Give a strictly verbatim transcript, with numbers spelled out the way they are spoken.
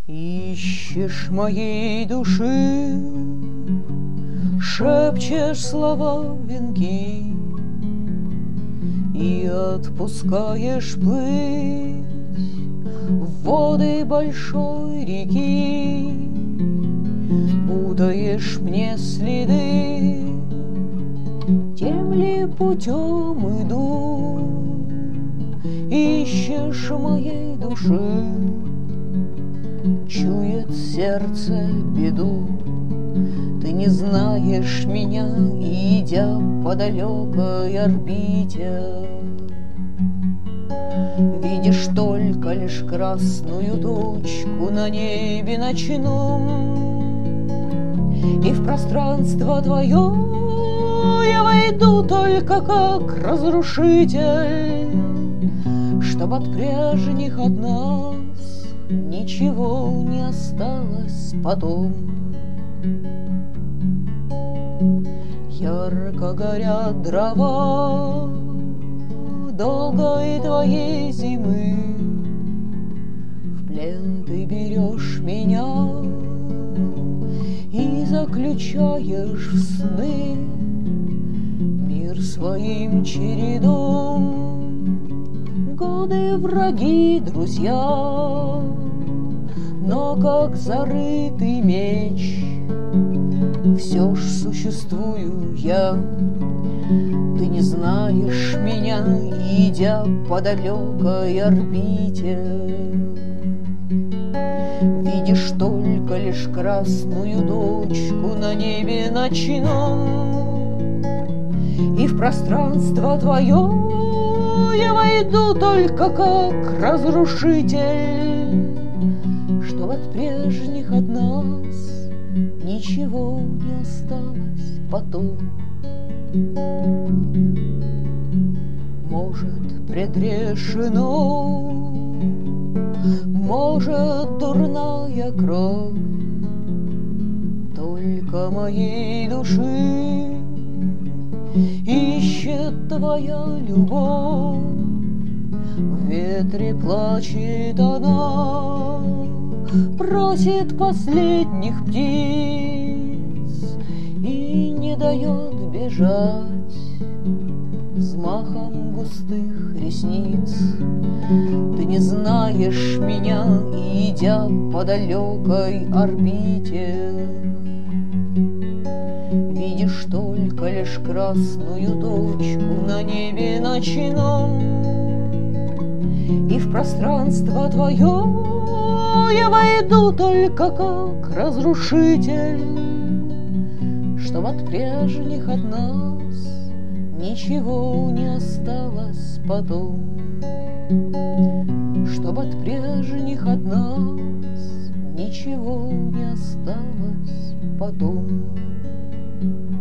Ищешь моей души, шепчешь слова венки и отпускаешь плыть в воды большой реки. Путаешь мне следы, тем ли путем иду. Ищешь моей души, чует сердце беду. Ты не знаешь меня, идя по далекой орбите. Видишь только лишь красную точку на небе ночном, и в пространство твое я войду только как разрушитель, чтоб от прежних от нас ничего не осталось потом. Ярко горят дрова долгой твоей зимы, в плен ты берешь меня и заключаешь в сны мир своим чередом. Годы враги, друзья, но как зарытый меч все ж существую я. Ты не знаешь меня, идя по далекой орбите. Видишь только лишь красную точку на небе ночном, и в пространство твое я войду только как разрушитель, что от прежних от нас ничего не осталось потом. Может, предрешено, может, дурная кровь только моей души ищет твоя любовь. В ветре плачет она, просит последних птиц и не дает бежать взмахом густых ресниц. Ты не знаешь меня, идя по далекой орбите. Видишь только лишь красную точку на небе ночном, и в пространство твое я войду только как разрушитель, чтоб от прежних от нас ничего не осталось потом, чтоб от прежних от нас ничего не осталось потом.